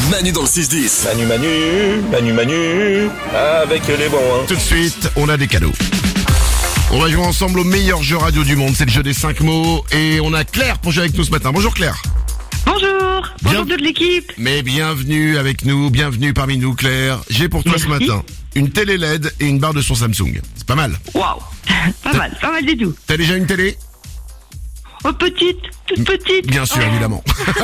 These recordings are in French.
Manu dans le 6-10. Manu, avec les bons, hein. Tout de suite, on a des cadeaux. On va jouer ensemble au meilleur jeu radio du monde, c'est le jeu des 5 mots. Et on a Claire pour jouer avec nous ce matin. Bonjour Claire. Bonjour toute l'équipe. Mais bienvenue avec nous, bienvenue parmi nous Claire. J'ai pour toi ce matin une télé LED et une barre de son Samsung. C'est pas mal. Waouh, pas mal du tout. T'as déjà une télé ? Oh, toute petite. Bien sûr, évidemment.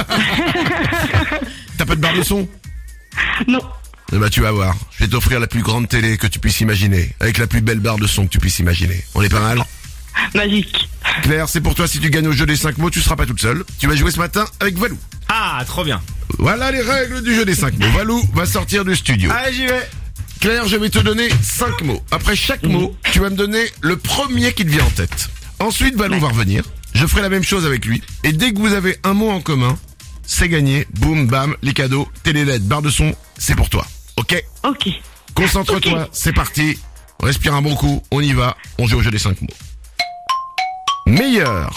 T'as pas de barre de son ? Non. Eh ben, tu vas voir, je vais t'offrir la plus grande télé que tu puisses imaginer, avec la plus belle barre de son que tu puisses imaginer. On est pas mal ? Magique. Claire, c'est pour toi, si tu gagnes au jeu des 5 mots, tu seras pas toute seule. Tu vas jouer ce matin avec Valou. Ah, trop bien. Voilà les règles du jeu des 5 mots. Valou va sortir du studio. Allez, j'y vais. Claire, je vais te donner 5 mots. Après chaque mot, tu vas me donner le premier qui te vient en tête. Ensuite, Valou va revenir. Je ferai la même chose avec lui. Et dès que vous avez un mot en commun, c'est gagné. Boum, bam, les cadeaux, télé LED, barre de son, c'est pour toi. Ok ? Ok. Concentre-toi, Ok. c'est parti. Respire un bon coup, on y va. On joue au jeu des 5 mots. Meilleur.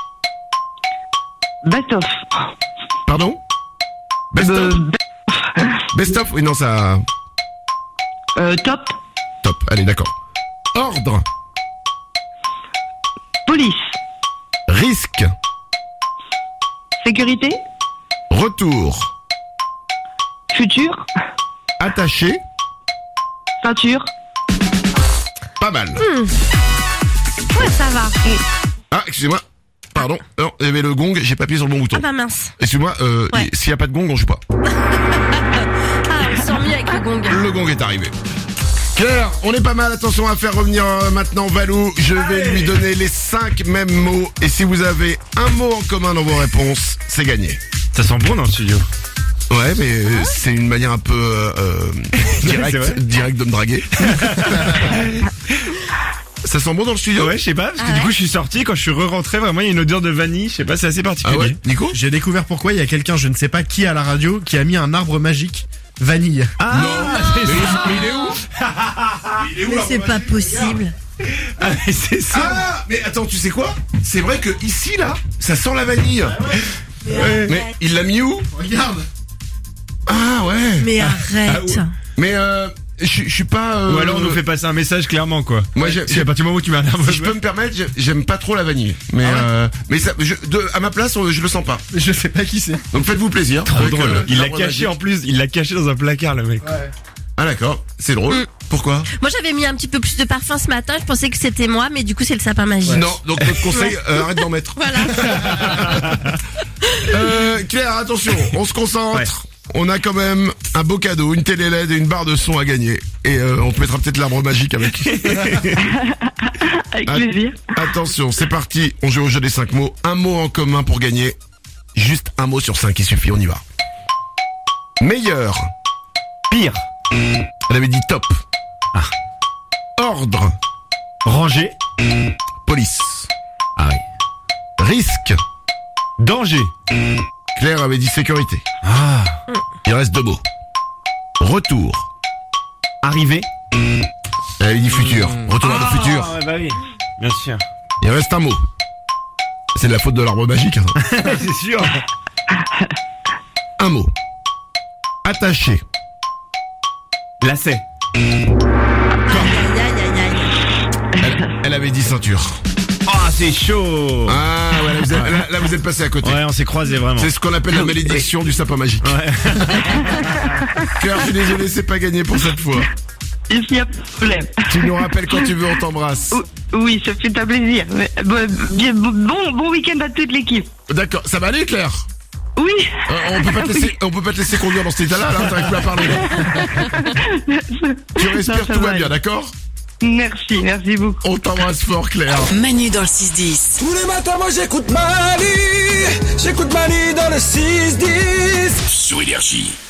Best of. Pardon ? Best of ? Best of ? Oui, non, ça... Top. Top, allez, d'accord. Ordre. Police. Risque. Sécurité. Retour. Futur. Attaché. Ceinture. Pas mal. Ouais, ça va. Ah, excusez-moi. Pardon. Non, il y avait le gong, j'ai pas appuyé sur le bon bouton. Ah bah mince. Excuse-moi, Ouais. s'il y a pas de gong, on joue pas. Ah, on s'en mieux avec le gong. Le gong est arrivé. Claire, on est pas mal, attention à faire revenir maintenant Valou. Je vais lui donner les 5 mêmes mots. Et si vous avez un mot en commun dans vos réponses, c'est gagné. Ça sent bon dans le studio. Ouais, mais c'est une manière un peu C'est vrai. direct de me draguer. Ça sent bon dans le studio? Ouais, je sais pas, parce que du coup je suis sorti, quand je suis re-rentré, vraiment il y a une odeur de vanille, je sais pas, c'est assez Ah particulier. ouais, Nico? J'ai découvert pourquoi il y a quelqu'un, je ne sais pas qui à la radio, qui a mis un arbre magique vanille. Ah, Mais il est où? Il est où, Mais l'arbre c'est pas magique? possible. Ah, mais c'est ça. Ah, mais attends, tu sais quoi? C'est vrai que ici, là, ça sent la vanille. Mais il l'a mis où? Regarde. Ah ouais. Mais arrête. Mais je suis pas... Ou alors on nous fait passer un message clairement quoi. Moi, Si à partir du moment où tu mets un arbre, si je peux me permettre, j'aime pas trop la vanille. Mais mais ça, à ma place, je le sens pas. Je sais pas qui c'est. Donc faites-vous plaisir. trop Avec, drôle. Il l'a l'arbre caché magique. en plus, il l'a caché dans un placard le mec. Ah d'accord, c'est drôle. Pourquoi? Moi j'avais mis un petit peu plus de parfum ce matin, je pensais que c'était moi, mais du coup c'est le sapin magique. Non, donc notre conseil, arrête d'en mettre. Voilà. Claire, attention, on se concentre. Ouais. On a quand même un beau cadeau, une télé LED et une barre de son à gagner. Et on te mettra peut-être l'arbre magique avec. Avec plaisir. Attention, c'est parti. On joue au jeu des 5 mots. Un mot en commun pour gagner. Juste un mot sur 5, il suffit, on y va. Meilleur. Pire. Elle avait dit top. Ordre. Ranger. Police. Ah oui. Risque. Danger. Claire avait dit sécurité. Ah. Il reste 2 mots. Retour. Arriver. Elle avait dit futur. Retour vers le futur. Ah ouais, bah oui. Bien sûr. Il reste un mot. C'est de la faute de l'arbre magique. Hein. C'est sûr. Un mot. Attaché. Lacet. Aïe aïe aïe aïe. Elle avait dit ceinture. Ah, c'est chaud. Ah ouais, là vous êtes passé à côté. Ouais, on s'est croisés vraiment. C'est ce qu'on appelle la malédiction du sapin magique. Ouais. Claire, je suis désolé, c'est pas gagné pour cette fois. Il n'y a pas de problème. Tu nous rappelles quand tu veux, on t'embrasse. Oui, ça fait un plaisir. Bon week-end à toute l'équipe. D'accord, ça va aller Claire? Oui. On peut pas te laisser conduire dans cet état-là, là, t'arrives plus à parler. Tu respires, Non, ça tout va va bien, aller. d'accord? Merci beaucoup. On t'embrasse fort Claire. Manu dans le 6-10. Tous les matins, moi j'écoute Manu dans le 6-10. Sur Énergie.